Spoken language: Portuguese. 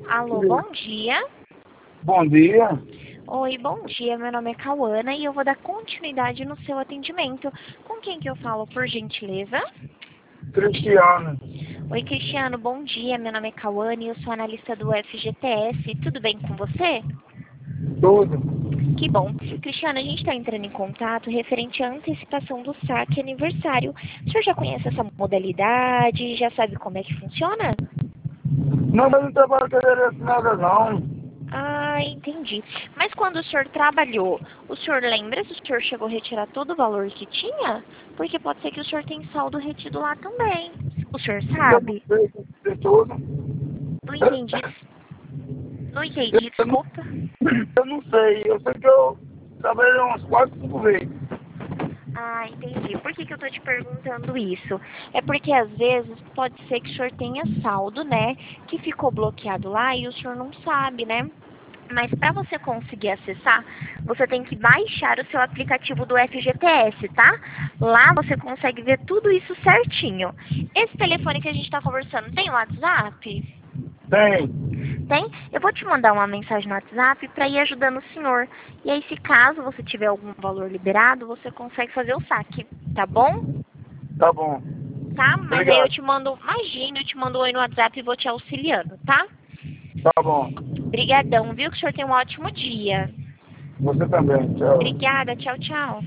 Alô, bom dia. Bom dia, Oi, bom dia. Meu nome é Cauana e eu vou dar continuidade no seu atendimento. Com quem que eu falo, por gentileza? Cristiano. Oi, Cristiano, bom dia. Meu nome é Cauana e eu sou analista do FGTS. Tudo bem com você? Tudo. Que bom. Cristiano, a gente está entrando em contato referente à antecipação do saque aniversário. O senhor já conhece essa modalidade? Já sabe como é que funciona? Não, mas não trabalho querendo nada não. Ah, entendi. Mas quando o senhor trabalhou, o senhor lembra se o senhor chegou a retirar todo o valor que tinha? Porque pode ser que o senhor tenha saldo retido lá também. O senhor Eu não sabe? sei de tudo. Não entendi. Não Eu, entendi, eu não, desculpa. eu não sei, eu sei que eu trabalhei umas 4, 5 vezes. Ah, entendi. Por que que eu tô te perguntando isso? É porque às vezes pode ser que o senhor tenha saldo, né? Que ficou bloqueado lá e o senhor não sabe, né? Mas para você conseguir acessar, você tem que baixar o seu aplicativo do FGTS, tá? Lá você consegue ver tudo isso certinho. Esse telefone que a gente está conversando tem WhatsApp? Tem. Tem? Eu vou te mandar uma mensagem no WhatsApp para ir ajudando o senhor. E aí, se caso você tiver algum valor liberado, você consegue fazer o saque, tá bom? Tá bom. Tá? Mas aí eu Obrigado. te mando, imagina, eu te mando um oi no WhatsApp e vou te auxiliando, tá? Tá bom. Obrigadão, viu? Que o senhor tenha um ótimo dia. Você também. Tchau. Obrigada, tchau, tchau.